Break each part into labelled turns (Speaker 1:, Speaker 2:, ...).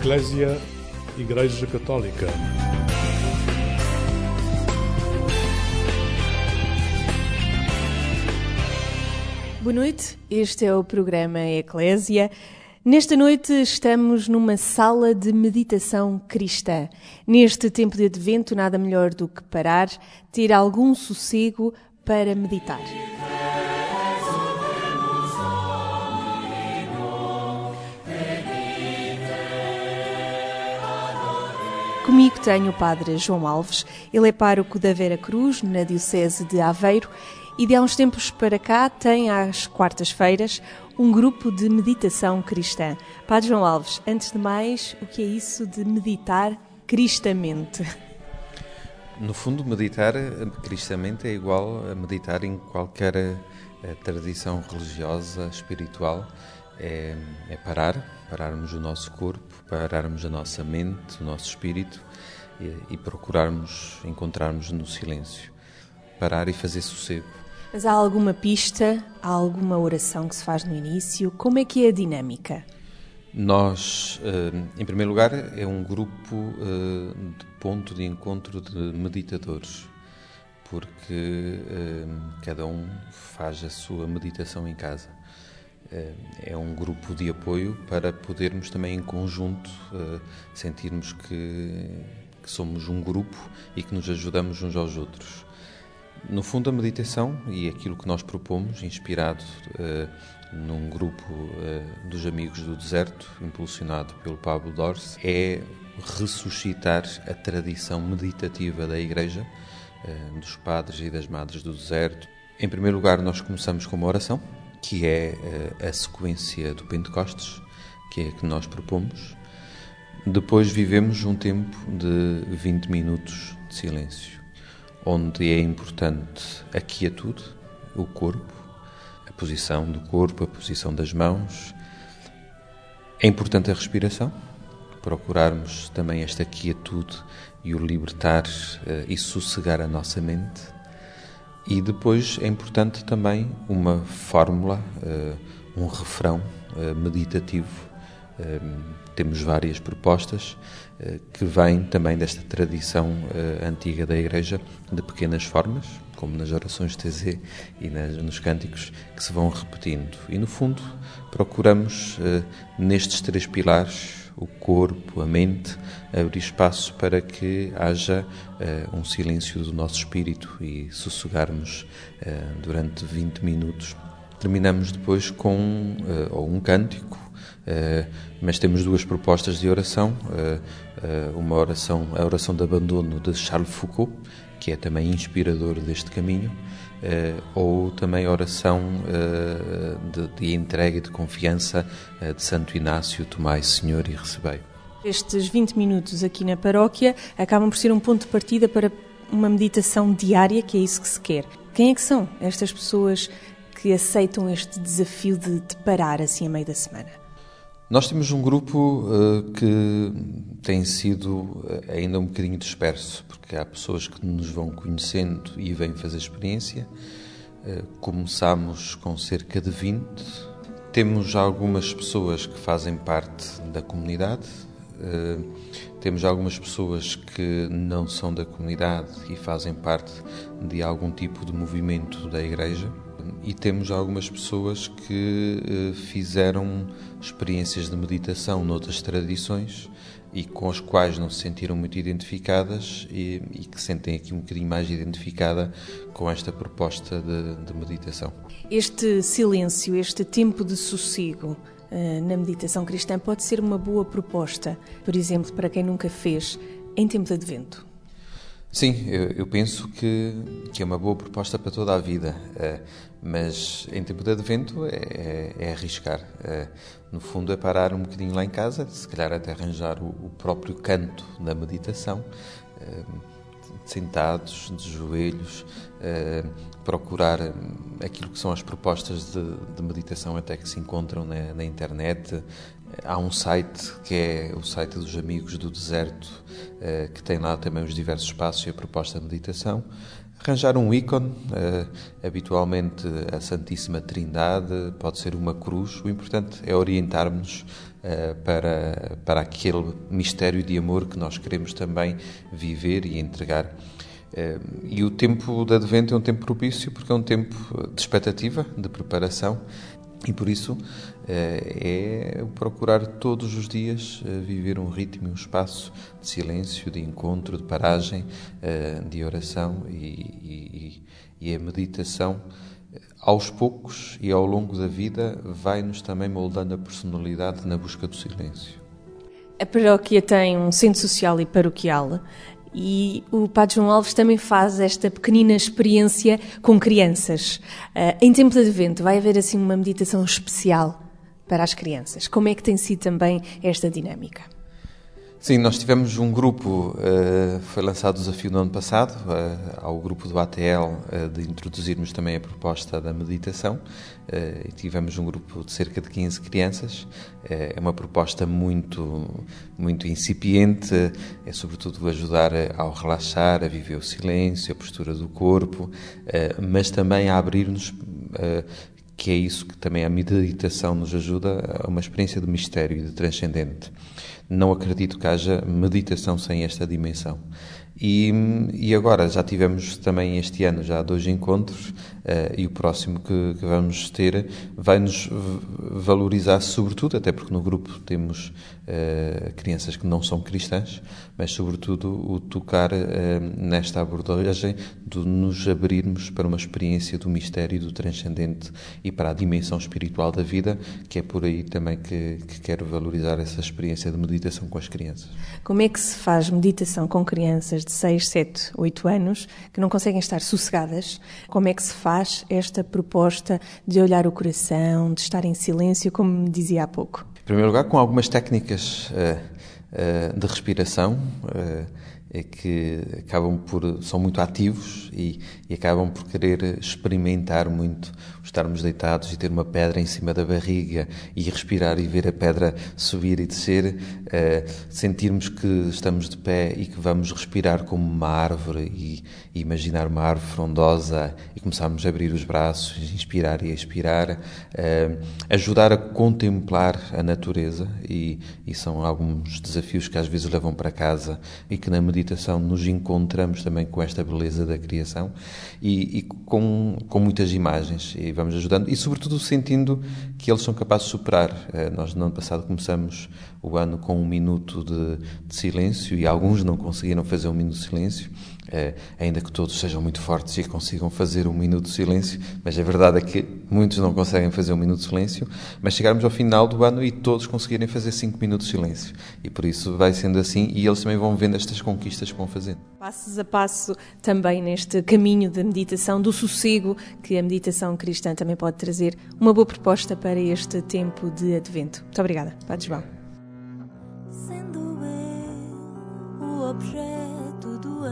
Speaker 1: Eclésia, Igreja Católica.
Speaker 2: Boa noite, este é o programa Eclésia. Nesta noite estamos numa sala de meditação cristã. Neste tempo de advento, nada melhor do que parar, ter algum sossego para meditar. Comigo tenho o Padre João Alves. Ele é pároco da Vera Cruz, na Diocese de Aveiro, e de há uns tempos para cá tem às quartas-feiras um grupo de meditação cristã. Padre João Alves, antes de mais, o que é isso de meditar cristamente?
Speaker 3: No fundo, meditar cristamente é igual a meditar em qualquer tradição religiosa, espiritual. É pararmos o nosso corpo, pararmos a nossa mente, o nosso espírito e procurarmos encontrarmos no silêncio. Parar e fazer sossego.
Speaker 2: Mas há alguma pista, há alguma oração que se faz no início? Como é que é a dinâmica?
Speaker 3: Nós, em primeiro lugar, é um grupo de ponto de encontro de meditadores, porque cada um faz a sua meditação em casa. É um grupo de apoio para podermos também em conjunto sentirmos que somos um grupo e que nos ajudamos uns aos outros. No fundo, a meditação e aquilo que nós propomos, inspirado num grupo dos Amigos do Deserto, impulsionado pelo Pablo Dorce, é ressuscitar a tradição meditativa da Igreja, dos padres e das madres do deserto. Em primeiro lugar, nós começamos com uma oração, que é a sequência do Pentecostes, que é a que nós propomos. Depois vivemos um tempo de 20 minutos de silêncio, onde é importante a quietude, o corpo, a posição do corpo, a posição das mãos. É importante a respiração, procurarmos também esta quietude e o libertar e sossegar a nossa mente. E depois é importante também uma fórmula, um refrão meditativo. Temos várias propostas que vêm também desta tradição antiga da Igreja, de pequenas formas, como nas orações de TZ e nos cânticos, que se vão repetindo. E, no fundo, procuramos, nestes três pilares, o corpo, a mente, abrir espaço para que haja um silêncio do nosso espírito e sossegarmos durante 20 minutos. Terminamos depois com um cântico, mas temos duas propostas de oração. Uma oração, a oração de abandono de Charles Foucault, que é também inspirador deste caminho, ou também a oração de entrega e de confiança de Santo Inácio: Tomai, Senhor, e recebei.
Speaker 2: Estes 20 minutos aqui na paróquia acabam por ser um ponto de partida para uma meditação diária, que é isso que se quer. Quem é que são estas pessoas que aceitam este desafio de parar assim a meio da semana?
Speaker 3: Nós temos um grupo que tem sido ainda um bocadinho disperso, porque há pessoas que nos vão conhecendo e vêm fazer experiência. Começámos com cerca de 20. Temos algumas pessoas que fazem parte da comunidade. Temos algumas pessoas que não são da comunidade e fazem parte de algum tipo de movimento da Igreja. E temos algumas pessoas que fizeram experiências de meditação noutras tradições e com as quais não se sentiram muito identificadas e que sentem aqui um bocadinho mais identificada com esta proposta de meditação.
Speaker 2: Este silêncio, este tempo de sossego na meditação cristã pode ser uma boa proposta, por exemplo, para quem nunca fez em tempo de advento.
Speaker 3: Sim, eu penso que é uma boa proposta para toda a vida, mas em tempo de advento é arriscar. No fundo é parar um bocadinho lá em casa, se calhar até arranjar o próprio canto da meditação, sentados, de joelhos, procurar aquilo que são as propostas de meditação até que se encontram na internet. Há um site que é o site dos Amigos do Deserto, que tem lá também os diversos passos e a proposta de meditação. Arranjar um ícone, habitualmente a Santíssima Trindade, pode ser uma cruz. O importante é orientarmos para aquele mistério de amor que nós queremos também viver e entregar. E o tempo de Advento é um tempo propício porque é um tempo de expectativa, de preparação, e por isso é procurar todos os dias viver um ritmo, um espaço de silêncio, de encontro, de paragem, de oração e a meditação. Aos poucos e ao longo da vida vai-nos também moldando a personalidade na busca do silêncio.
Speaker 2: A paróquia tem um centro social e paroquial e o Padre João Alves também faz esta pequenina experiência com crianças. Em tempo de Advento vai haver assim uma meditação especial para as crianças. Como é que tem sido também esta dinâmica?
Speaker 3: Sim, nós tivemos um grupo, foi lançado o desafio no ano passado, ao grupo do ATL, de introduzirmos também a proposta da meditação. E tivemos um grupo de cerca de 15 crianças. É uma proposta muito incipiente, é sobretudo ajudar ao relaxar, a viver o silêncio, a postura do corpo, mas também a abrir-nos, que é isso que também a meditação nos ajuda, a uma experiência de mistério e de transcendente. Não acredito que haja meditação sem esta dimensão. E agora já tivemos também este ano já 2 encontros e o próximo que vamos ter vai-nos valorizar sobretudo, até porque no grupo temos crianças que não são cristãs, mas sobretudo o tocar nesta abordagem de nos abrirmos para uma experiência do mistério e do transcendente e para a dimensão espiritual da vida, que é por aí também que quero valorizar essa experiência de meditação com as crianças.
Speaker 2: Como é que se faz meditação com crianças de 6, 7, 8 anos que não conseguem estar sossegadas? Como é que se faz esta proposta de olhar o coração, de estar em silêncio, como me dizia há pouco?
Speaker 3: Em primeiro lugar, com algumas técnicas de respiração que são muito ativos e acabam por querer experimentar muito estarmos deitados e ter uma pedra em cima da barriga e respirar e ver a pedra subir e descer, sentirmos que estamos de pé e que vamos respirar como uma árvore e imaginar uma árvore frondosa e começarmos a abrir os braços, inspirar e expirar, ajudar a contemplar a natureza e são alguns desafios que às vezes levam para casa e que na meditação nos encontramos também com esta beleza da criação e com muitas imagens e vamos ajudando e sobretudo sentindo que eles são capazes de superar. Nós no ano passado começamos o ano com 1 minuto de silêncio e alguns não conseguiram fazer 1 minuto de silêncio, ainda que todos sejam muito fortes e consigam fazer 1 minuto de silêncio, mas a verdade é que muitos não conseguem fazer 1 minuto de silêncio, mas chegarmos ao final do ano e todos conseguirem fazer 5 minutos de silêncio. E por isso vai sendo assim e eles também vão vendo estas conquistas que vão fazendo.
Speaker 2: Passos a passo também neste caminho de meditação, do sossego, que a meditação cristã também pode trazer uma boa proposta para este tempo de Advento. Muito obrigada, Padre João.
Speaker 4: Sendo eu o objeto do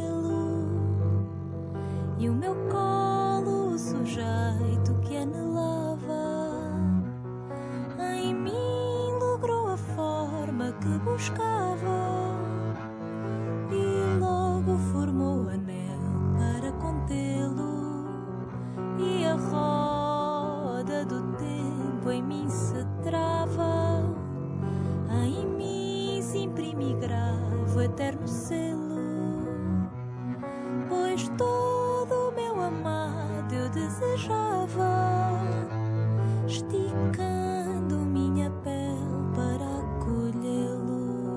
Speaker 4: anelo e o meu colo o sujeito que anelava, em mim logrou a forma que buscava e logo formou anel para contê-lo e a roda do tempo em mim se trava, em mim se imprime grave o eterno selo, pois todo o meu amado eu desejava, esticando minha pele para acolhê-lo.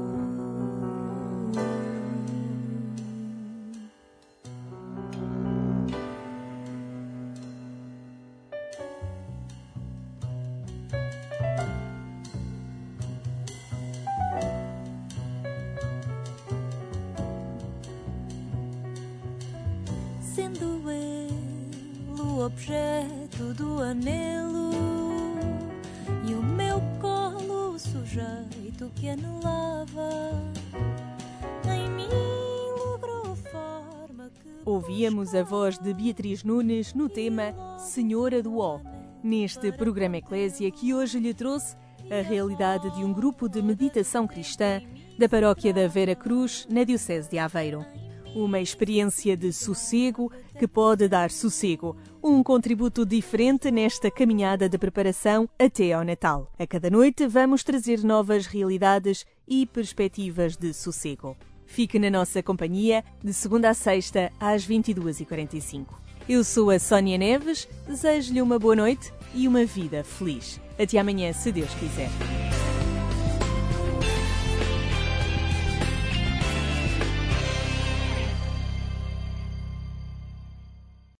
Speaker 4: Sendo ele o objeto do anelo e o meu colo o sujeito que anelava, em mim logrou a forma que...
Speaker 2: Ouvíamos a voz de Beatriz Nunes no tema Senhora do Ó, neste programa Eclésia que hoje lhe trouxe a realidade de um grupo de meditação cristã da paróquia da Vera Cruz, na Diocese de Aveiro. Uma experiência de sossego que pode dar sossego. um contributo diferente nesta caminhada de preparação até ao Natal. A cada noite vamos trazer novas realidades e perspectivas de sossego. Fique na nossa companhia de segunda a sexta às 22h45. Eu sou a Sónia Neves, desejo-lhe uma boa noite e uma vida feliz. Até amanhã, se Deus quiser.